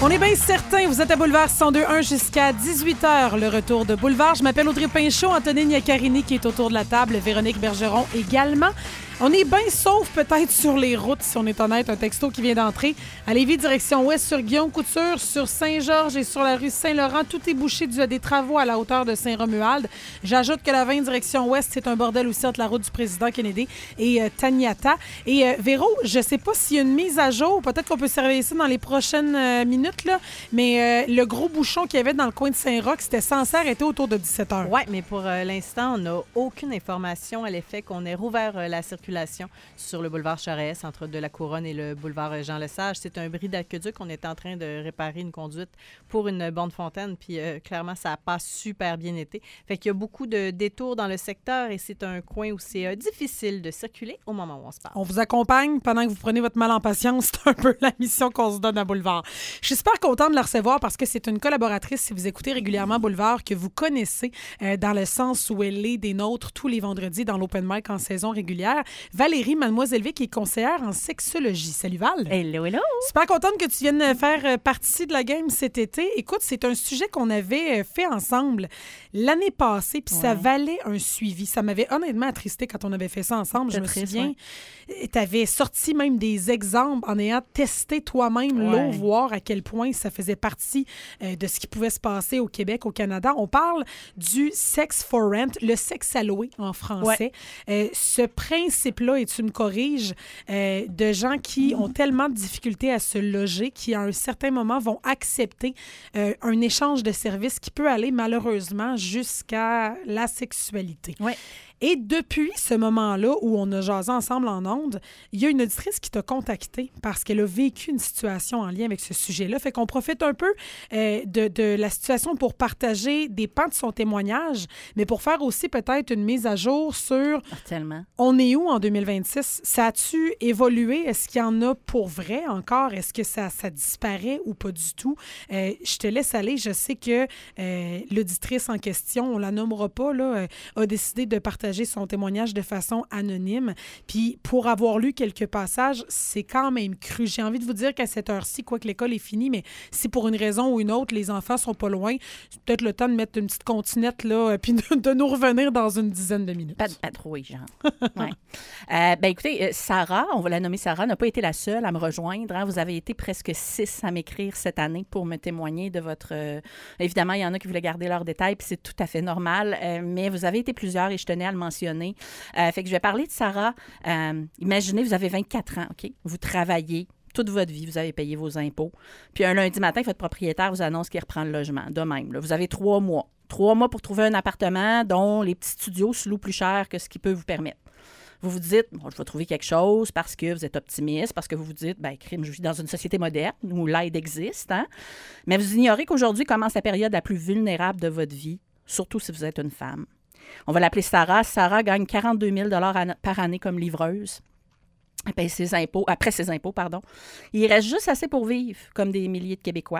On est bien certain, vous êtes à Boulevard 102.1 jusqu'à 18h, le retour de Boulevard. Je m'appelle Audrey Pinchot, Antonine Iaccarini qui est autour de la table, Véronique Bergeron également. On est bien sauf peut-être sur les routes, si on est honnête, un texto qui vient d'entrer. À Lévis, direction ouest, sur Guillaume Couture, sur Saint-Georges et sur la rue Saint-Laurent. Tout est bouché dû à des travaux à la hauteur de Saint-Romuald. J'ajoute que la 20 direction ouest, c'est un bordel aussi entre la route du président Kennedy et Taniata. Et Véro, je sais pas s'il y a une mise à jour, peut-être qu'on peut surveiller ça dans les prochaines minutes, là, mais le gros bouchon qu'il y avait dans le coin de Saint-Roch, c'était censé arrêter autour de 17h. Oui, mais pour l'instant, on n'a aucune information à l'effet qu'on ait rouvert la circulation sur le boulevard Charest, entre de la Couronne et le boulevard Jean-Lesage. C'est un bris d'aqueduc. On est en train de réparer une conduite pour une borne fontaine, puis clairement, ça n'a pas super bien été. Fait qu'il y a beaucoup de détours dans le secteur et c'est un coin où c'est difficile de circuler au moment où on se parle. On vous accompagne pendant que vous prenez votre mal en patience. C'est un peu la mission qu'on se donne à Boulevard. Je suis super contente de la recevoir parce que c'est une collaboratrice, si vous écoutez régulièrement Boulevard, que vous connaissez dans le sens où elle est des nôtres tous les vendredis dans l'Open Mic en saison régulière. Valérie Mademoiselle V, qui est conseillère en sexologie. Salut Val. Hello, hello. Super contente que tu viennes faire partie de la game cet été. Écoute, c'est un sujet qu'on avait fait ensemble l'année passée, puis ça valait un suivi. Ça m'avait honnêtement attristé quand on avait fait ça ensemble. Je me souviens, tu avais sorti même des exemples en ayant testé toi-même l'eau, voir à quel point ça faisait partie de ce qui pouvait se passer au Québec, au Canada. On parle du sex for rent, le sexe à louer en français. Ce principe-là, et tu me corriges, de gens qui ont tellement de difficultés à se loger, qui à un certain moment vont accepter un échange de services qui peut aller malheureusement jusqu'à la sexualité. Ouais. Et depuis ce moment-là où on a jasé ensemble en ondes, il y a une auditrice qui t'a contacté parce qu'elle a vécu une situation en lien avec ce sujet-là. Fait qu'on profite un peu de la situation pour partager des pans de son témoignage, mais pour faire aussi peut-être une mise à jour sur on est où en 2026? Ça a-tu évolué? Est-ce qu'il y en a pour vrai encore? Est-ce que ça disparaît ou pas du tout? Je te laisse aller. Je sais que l'auditrice en question, on la nommera pas, là, a décidé de partager son témoignage de façon anonyme. Puis pour avoir lu quelques passages, c'est quand même cru. J'ai envie de vous dire qu'à cette heure-ci, quoi que l'école est finie, mais si pour une raison ou une autre, les enfants sont pas loin, c'est peut-être le temps de mettre une petite continette là, puis de nous revenir dans une dizaine de minutes. Pas de patrouille, genre. Ouais. Ben écoutez, Sarah, on va la nommer Sarah, n'a pas été la seule à me rejoindre. Hein. Vous avez été presque 6 à m'écrire cette année pour me témoigner de votre... Évidemment, il y en a qui voulaient garder leurs détails, puis c'est tout à fait normal, mais vous avez été plusieurs et je tenais à le mentionner. Fait que je vais parler de Sarah. Imaginez, vous avez 24 ans, OK? Vous travaillez toute votre vie, vous avez payé vos impôts. Puis un lundi matin, votre propriétaire vous annonce qu'il reprend le logement, de même. Là. Vous avez 3 mois. 3 mois pour trouver un appartement dont les petits studios se louent plus cher que ce qu'il peut vous permettre. Vous vous dites, bon, je vais trouver quelque chose parce que vous êtes optimiste, parce que vous vous dites, bien, crime, je vis dans une société moderne où l'aide existe. Hein? Mais vous ignorez qu'aujourd'hui commence la période la plus vulnérable de votre vie, surtout si vous êtes une femme. On va l'appeler Sarah. Sarah gagne 42 000 par année comme livreuse. Elle paye ses impôts, après ses impôts, pardon. Il reste juste assez pour vivre, comme des milliers de Québécois.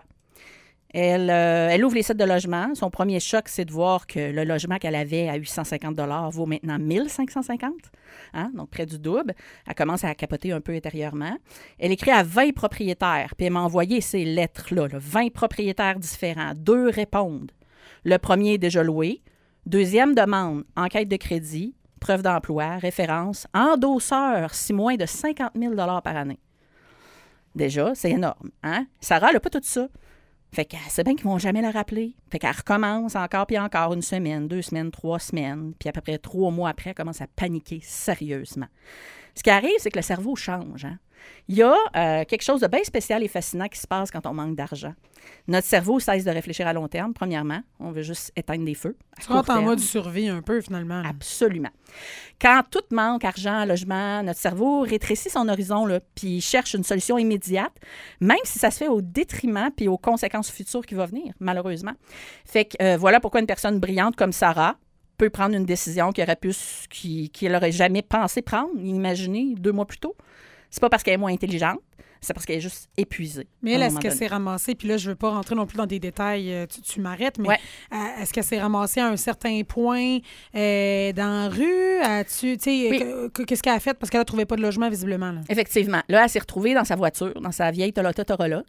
Elle ouvre les sites de logement. Son premier choc, c'est de voir que le logement qu'elle avait à 850 $ vaut maintenant 1 550 $, hein? Donc près du double. Elle commence à capoter un peu intérieurement. Elle écrit à 20 propriétaires, puis elle m'a envoyé ces lettres-là, 20 propriétaires différents. 2 répondent. Le premier est déjà loué. Deuxième demande, enquête de crédit, preuve d'emploi, référence, endosseur, si moins de 50 000 $ par année. Déjà, c'est énorme. Hein? Sarah, elle n'a pas tout ça. Fait qu'elle sait bien qu'ils ne vont jamais la rappeler. Fait qu'elle recommence encore puis encore 1 semaine, 2 semaines, 3 semaines. Puis à peu près 3 mois après, elle commence à paniquer sérieusement. Ce qui arrive, c'est que le cerveau change. Hein? Il y a quelque chose de bien spécial et fascinant qui se passe quand on manque d'argent. Notre cerveau cesse de réfléchir à long terme, premièrement. On veut juste éteindre des feux. Tu rentres en mode survie un peu, finalement. Là. Absolument. Quand tout manque, argent, logement, notre cerveau rétrécit son horizon, là, puis cherche une solution immédiate, même si ça se fait au détriment puis aux conséquences futures qui vont venir, malheureusement. Fait que voilà pourquoi une personne brillante comme Sarah peut prendre une décision qu'elle n'aurait jamais pensé prendre, imaginer 2 mois plus tôt. C'est pas parce qu'elle est moins intelligente, c'est parce qu'elle est juste épuisée. Mais elle, est-ce qu'elle s'est ramassée, puis là, je veux pas rentrer non plus dans des détails, tu m'arrêtes, mais est-ce qu'elle s'est ramassée à un certain point dans la rue? Qu'est-ce qu'elle a fait? Parce qu'elle ne trouvait pas de logement, visiblement. Là. Effectivement. Là, elle s'est retrouvée dans sa voiture, dans sa vieille Toyota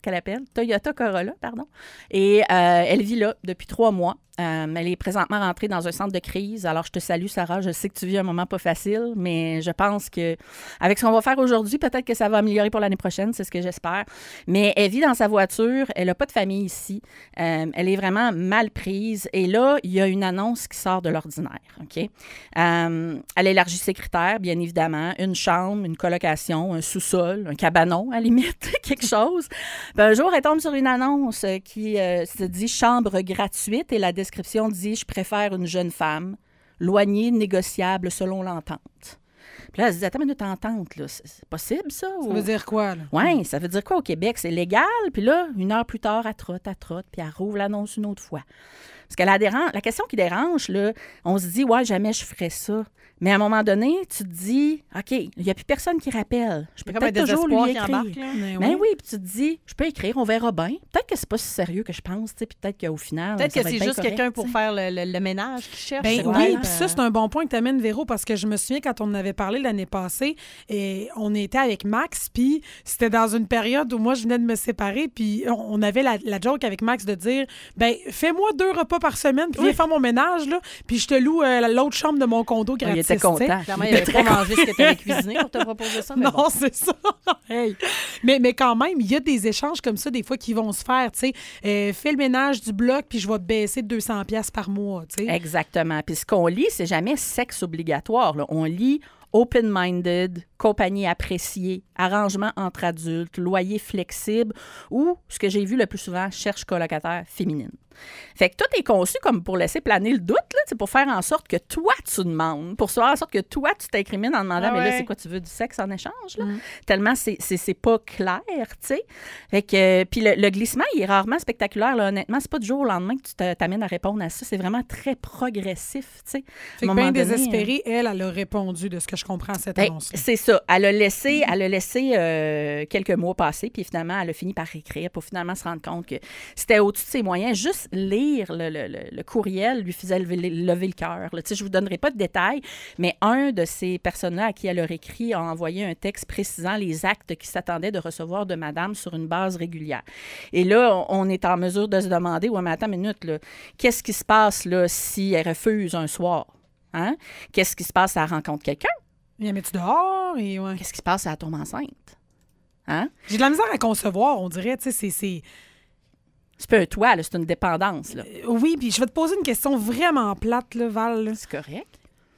Corolla, pardon. Et elle vit là depuis 3 mois. Elle est présentement rentrée dans un centre de crise. Alors, je te salue, Sarah. Je sais que tu vis un moment pas facile, mais je pense que avec ce qu'on va faire aujourd'hui, peut-être que ça va améliorer pour l'année prochaine. C'est ce que j'espère. Mais elle vit dans sa voiture. Elle n'a pas de famille ici. Elle est vraiment mal prise. Et là, il y a une annonce qui sort de l'ordinaire. OK? Elle élargit ses critères, bien évidemment. Une chambre, une colocation, un sous-sol, un cabanon, à la limite, quelque chose. Puis un jour, elle tombe sur une annonce qui se dit « Chambre gratuite » et la description dit « Je préfère une jeune femme, loignée, négociable selon l'entente ». Puis là, elle se dit « Attends une minute, entente, là, c'est possible, ça? » Ça veut dire quoi, là? Oui, ça veut dire quoi au Québec? C'est légal, puis là, 1 heure plus tard, elle trotte, puis elle rouvre l'annonce une autre fois. Parce que la question qui dérange, là, on se dit « Ouais, jamais je ferais ça ». Mais à un moment donné, tu te dis, OK, il n'y a plus personne qui rappelle. Je peux peut-être toujours lui écrire. Mais oui, puis tu te dis, je peux écrire, on verra bien. Peut-être que c'est pas si sérieux que je pense, puis peut-être qu'au final, peut-être que c'est juste quelqu'un pour faire le ménage qui cherche. Oui, puis ça, c'est un bon point que tu amènes, Véro, parce que je me souviens quand on en avait parlé l'année passée, et on était avec Max, puis c'était dans une période où moi, je venais de me séparer, puis on avait la joke avec Max de dire, fais-moi 2 repas par semaine, puis viens faire mon ménage, là, puis je te loue l'autre chambre de mon condo gratuit. Il était content. Clairement, il n'avait pas mangé ce que tu avais cuisiné pour te proposer ça. Mais non, bon. c'est ça. Hey. Mais quand même, il y a des échanges comme ça, des fois, qui vont se faire. Tu sais, fais le ménage du bloc, puis je vais te baisser de 200$ par mois. Tu sais. Exactement. Puis ce qu'on lit, c'est jamais sexe obligatoire. Là. On lit open-minded, compagnie appréciée, arrangement entre adultes, loyer flexible ou, ce que j'ai vu le plus souvent, cherche colocataire féminine. Fait que tout est conçu comme pour laisser planer le doute, là, pour faire en sorte que toi, tu demandes, pour faire en sorte que toi, tu t'incrimines en demandant, mais là, c'est quoi, tu veux du sexe en échange? Là? Tellement c'est pas clair, tu sais. Fait que, puis le glissement, il est rarement spectaculaire, là, honnêtement. C'est pas du jour au lendemain que tu t'amènes à répondre à ça. C'est vraiment très progressif, tu sais. Fait que bien désespérée, elle a répondu de ce que je comprends à cette annonce-là. C'est ça. Elle a laissé quelques mois passer, puis finalement, elle a fini par écrire pour finalement se rendre compte que c'était au-dessus de ses moyens. Juste lire le courriel lui faisait lever le cœur. Je ne vous donnerai pas de détails, mais un de ces personnes-là à qui elle a écrit a envoyé un texte précisant les actes qu'il s'attendait de recevoir de madame sur une base régulière. Et là, on est en mesure de se demander, ouais, mais attends une minute, là, qu'est-ce qui se passe là, si elle refuse un soir? Hein? Qu'est-ce qui se passe si elle rencontre quelqu'un? Il la met-tu dehors? Et ouais. Qu'est-ce qui se passe si elle tombe enceinte? Hein? J'ai de la misère à concevoir, on dirait, tu sais, c'est... C'est pas un toit, là, c'est une dépendance. Là. Oui, puis je vais te poser une question vraiment plate, là, Val. Là. C'est correct.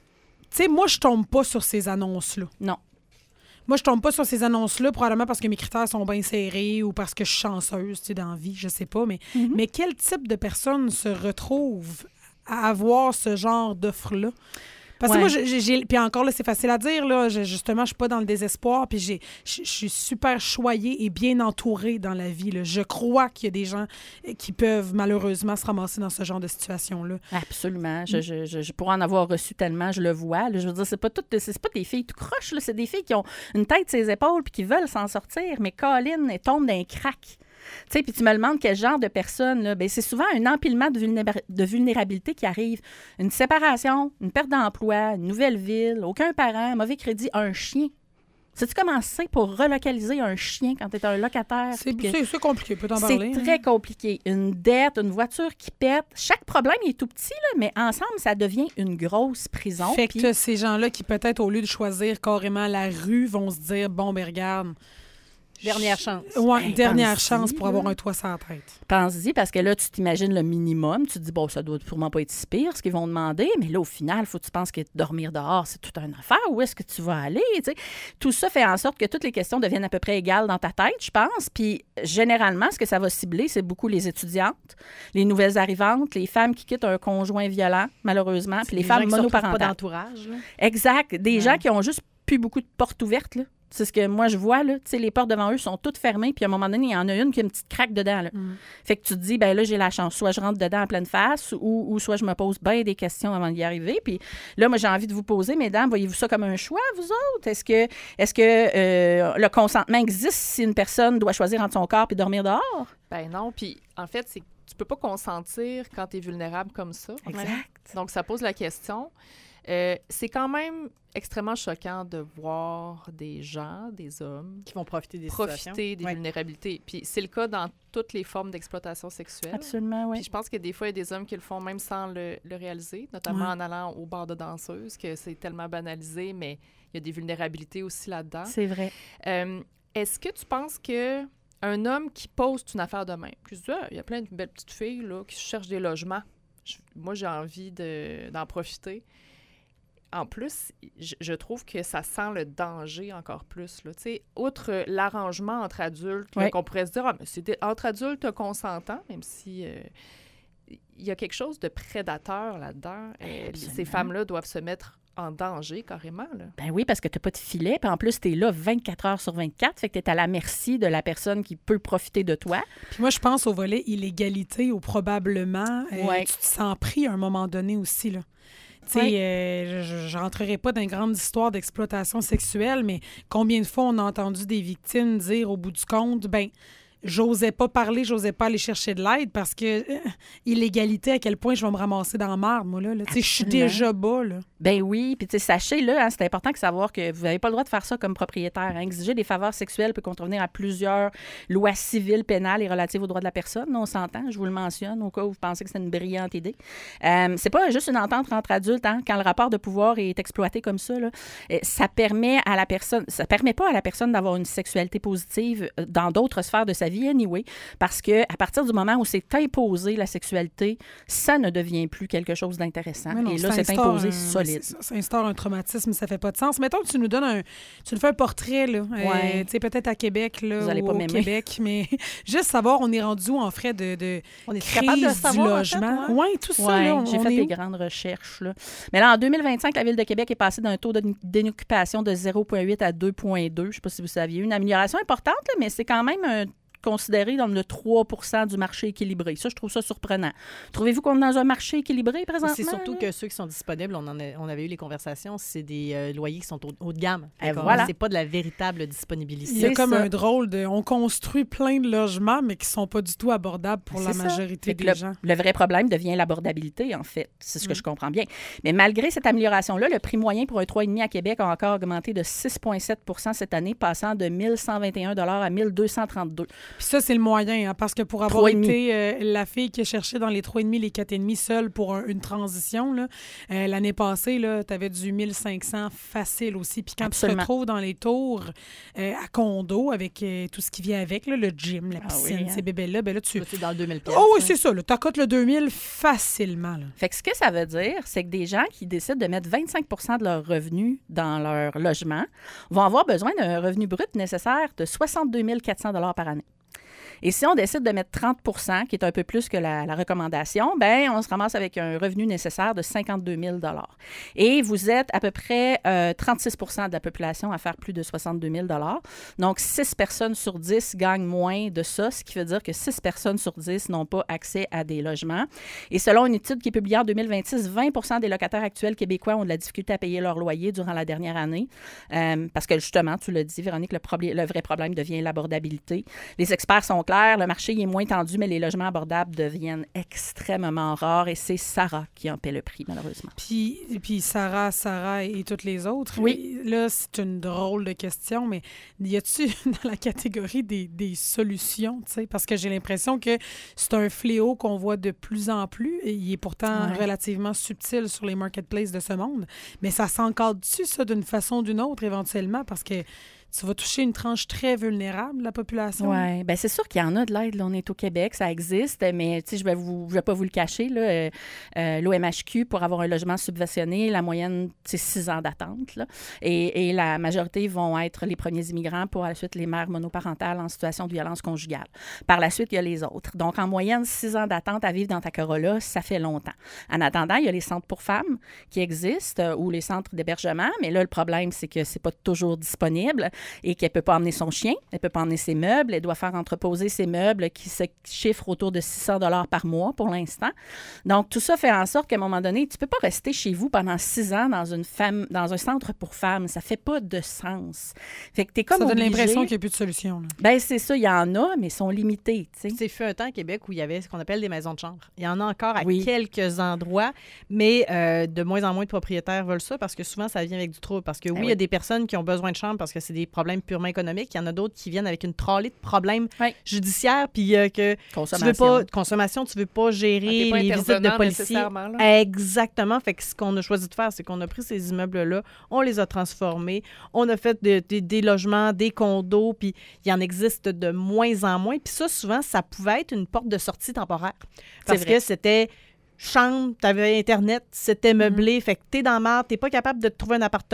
Tu sais, moi, je tombe pas sur ces annonces-là. Non. Moi, je tombe pas sur ces annonces-là, probablement parce que mes critères sont bien serrés ou parce que je suis chanceuse, tu sais, dans la vie, je sais pas. Mais quel type de personne se retrouve à avoir ce genre d'offre-là? Parce que moi, puis encore là, c'est facile à dire, là, justement, je suis pas dans le désespoir, puis je suis super choyée et bien entourée dans la vie, là. Je crois qu'il y a des gens qui peuvent malheureusement se ramasser dans ce genre de situation-là. Absolument. Je pourrais en avoir reçu tellement, je le vois. Là. Je veux dire, c'est pas des filles tout croches, là. C'est des filles qui ont une tête sur les épaules puis qui veulent s'en sortir, mais Colin, elles tombent dans un crack. Tu sais, puis tu me demandes quel genre de personne, là, bien, c'est souvent un empilement de vulnérabilité qui arrive. Une séparation, une perte d'emploi, une nouvelle ville, aucun parent, mauvais crédit, un chien. Sais-tu comment c'est pour relocaliser un chien quand tu es un locataire? C'est compliqué, peut t'en parler. C'est très compliqué. Une dette, une voiture qui pète. Chaque problème est tout petit, là, mais ensemble, ça devient une grosse prison. Fait que ces gens-là qui, peut-être, au lieu de choisir carrément la rue, vont se dire, bon, ben regarde... Dernière chance. Oui, dernière chance pour avoir un toit sur la tête. Pense-y, parce que là, tu t'imagines le minimum. Tu te dis, bon, ça doit sûrement pas être si pire, ce qu'ils vont demander. Mais là, au final, il faut que tu penses que dormir dehors, c'est toute une affaire. Où est-ce que tu vas aller? T'sais? Tout ça fait en sorte que toutes les questions deviennent à peu près égales dans ta tête, je pense. Puis, généralement, ce que ça va cibler, c'est beaucoup les étudiantes, les nouvelles arrivantes, les femmes qui quittent un conjoint violent, malheureusement, puis les femmes monoparentales. Pas d'entourage. Là. Exact. Des gens qui ont juste plus beaucoup de portes ouvertes, là. C'est ce que moi, je vois, là. Tu sais, les portes devant eux sont toutes fermées, puis à un moment donné, il y en a une qui a une petite craque dedans, là. Fait que tu te dis, ben là, j'ai la chance. Soit je rentre dedans en pleine face, ou soit je me pose bien des questions avant d'y arriver. Puis là, moi, j'ai envie de vous poser, mesdames, voyez-vous ça comme un choix, vous autres? Est-ce que le consentement existe si une personne doit choisir entre son corps puis dormir dehors? Ben non, puis en fait, c'est que tu peux pas consentir quand tu es vulnérable comme ça. Exact. Donc, ça pose la question. C'est quand même extrêmement choquant de voir des gens, des hommes, Qui vont profiter des vulnérabilités. Puis c'est le cas dans toutes les formes d'exploitation sexuelle. Absolument, oui. Puis je pense que des fois, il y a des hommes qui le font même sans le réaliser, notamment en allant au bar de danseuse, que c'est tellement banalisé, mais il y a des vulnérabilités aussi là-dedans. C'est vrai. Est-ce que tu penses que un homme qui poste une affaire de même, qui se dit, il y a plein de belles petites filles là, qui cherchent des logements, moi, j'ai envie d'en profiter. En plus, je trouve que ça sent le danger encore plus. Là. Outre l'arrangement entre adultes, là, qu'on pourrait se dire, mais c'est entre adultes consentants, même si il y a quelque chose de prédateur là-dedans. Ces femmes-là doivent se mettre en danger carrément. Là. Ben oui, parce que tu n'as pas de filet, puis en plus, tu es là 24 heures sur 24, fait que tu es à la merci de la personne qui peut profiter de toi. Puis moi, je pense au volet illégalité où probablement tu te sens pris à un moment donné aussi, là. Tu sais, je rentrerai pas dans une grande histoire d'exploitation sexuelle, mais combien de fois on a entendu des victimes dire au bout du compte, ben j'osais pas parler, j'osais pas aller chercher de l'aide parce que illégalité, à quel point je vais me ramasser dans la marde, moi, là. Tu sais, je suis déjà bas, là. Ben oui, puis tu sais, sachez, là, hein, c'est important de savoir que vous n'avez pas le droit de faire ça comme propriétaire. Hein. Exiger des faveurs sexuelles peut contrevenir à plusieurs lois civiles, pénales et relatives aux droits de la personne. On s'entend, je vous le mentionne, au cas où vous pensez que c'est une brillante idée. C'est pas juste une entente entre adultes, hein, quand le rapport de pouvoir est exploité comme ça, là, ça permet pas à la personne d'avoir une sexualité positive dans d'autres sphères de sa vie, anyway, parce que à partir du moment où c'est imposé la sexualité, ça ne devient plus quelque chose d'intéressant. Non, et là, c'est imposé solide. Ça instaure un traumatisme, ça fait pas de sens. Mettons que tu nous donnes tu nous fais un portrait, là, tu sais, peut-être à Québec, là, vous allez pas au m'aimer. Québec, mais juste savoir, on est rendu où en frais de on est crise capable de du savoir, logement. en fait, Oui, tout ça, là, j'ai fait des grandes recherches. Là. Mais là, en 2025, la Ville de Québec est passée d'un taux d'inoccupation de 0,8 à 2,2. Je ne sais pas si vous saviez. Une amélioration importante, là, mais c'est quand même considéré dans le 3 % du marché équilibré. Ça, je trouve ça surprenant. Trouvez-vous qu'on est dans un marché équilibré présentement? C'est surtout que ceux qui sont disponibles, on avait eu les conversations, c'est des loyers qui sont haut de gamme. Voilà. C'est pas de la véritable disponibilité. Il y a comme un drôle de... On construit plein de logements, mais qui sont pas du tout abordables pour la majorité des gens. Le vrai problème devient l'abordabilité, en fait. C'est ce que je comprends bien. Mais malgré cette amélioration-là, le prix moyen pour un 3,5 à Québec a encore augmenté de 6,7 % cette année, passant de 1 121 $ à 1 232 $. Puis ça, c'est le moyen, hein, parce que pour avoir été la fille qui a cherché dans les 3,5, les 4,5 seule pour une transition, là, l'année passée, tu avais du 1500 facile aussi. Puis quand Absolument. tu te retrouves dans les tours à condo avec tout ce qui vient avec, là, le gym, la piscine, ces bébés-là, ben là, tu... C'est dans le 2000 $. Oh oui, c'est ça. Tu accotes le 2000 facilement. Là. Fait que ce que ça veut dire, c'est que des gens qui décident de mettre 25 % de leurs revenus dans leur logement vont avoir besoin d'un revenu brut nécessaire de 62 400 $ par année. Et si on décide de mettre 30 %, qui est un peu plus que la recommandation, ben on se ramasse avec un revenu nécessaire de 52 000 $. Et vous êtes à peu près 36 % de la population à faire plus de 62 000 $. Donc, 6 personnes sur 10 gagnent moins de ça, ce qui veut dire que 6 personnes sur 10 n'ont pas accès à des logements. Et selon une étude qui est publiée en 2026, 20 % des locataires actuels québécois ont de la difficulté à payer leur loyer durant la dernière année. Parce que justement, tu l'as dit, Véronique, le vrai problème devient l'abordabilité. Les experts sont clairs, le marché est moins tendu, mais les logements abordables deviennent extrêmement rares et c'est Sarah qui en paie le prix, malheureusement. Puis Sarah et toutes les autres. Oui. Là, c'est une drôle de question, mais y a-tu dans la catégorie des solutions, tu sais? Parce que j'ai l'impression que c'est un fléau qu'on voit de plus en plus et il est pourtant relativement subtil sur les marketplaces de ce monde. Mais ça s'encadre-tu, ça, d'une façon ou d'une autre, éventuellement? Parce que tu vas toucher une tranche très vulnérable de la population. Oui, bien c'est sûr qu'il y en a de l'aide. Là, on est au Québec, ça existe, mais je vais pas vous le cacher. L'OMHQ, pour avoir un logement subventionné, la moyenne, c'est 6 ans d'attente. Là, et la majorité vont être les premiers immigrants, pour à la suite les mères monoparentales en situation de violence conjugale. Par la suite, il y a les autres. Donc, en moyenne, 6 ans d'attente à vivre dans ta Corolla, ça fait longtemps. En attendant, il y a les centres pour femmes qui existent ou les centres d'hébergement, mais là, le problème, c'est que c'est pas toujours disponible. et qu'elle ne peut pas emmener son chien, elle ne peut pas emmener ses meubles, elle doit faire entreposer ses meubles qui se chiffrent autour de 600 $ par mois pour l'instant. Donc, tout ça fait en sorte qu'à un moment donné, tu ne peux pas rester chez vous pendant 6 ans dans un centre pour femmes. Ça ne fait pas de sens. Fait que t'es comme ça donne obligé... l'impression qu'il n'y a plus de solution. Là. Ben c'est ça, il y en a, mais ils sont limités, tu sais. C'est fait un temps à Québec où il y avait ce qu'on appelle des maisons de chambre. Il y en a encore à Oui. quelques endroits, mais de moins en moins de propriétaires veulent ça parce que souvent, ça vient avec du trouble. Parce que oui, il y a des personnes qui ont besoin de chambre parce que c'est des problèmes purement économiques. Il y en a d'autres qui viennent avec une trolley de problèmes judiciaires, puis que tu veux pas consommation, tu veux pas gérer les visites de policiers. Exactement. Fait que ce qu'on a choisi de faire, c'est qu'on a pris ces immeubles-là, on les a transformés, on a fait des logements, des condos, puis il y en existe de moins en moins. Puis ça, souvent, ça pouvait être une porte de sortie temporaire. Parce que c'était chambre, t'avais Internet, c'était meublé. Fait que t'es dans la marde, t'es pas capable de te trouver un appartement.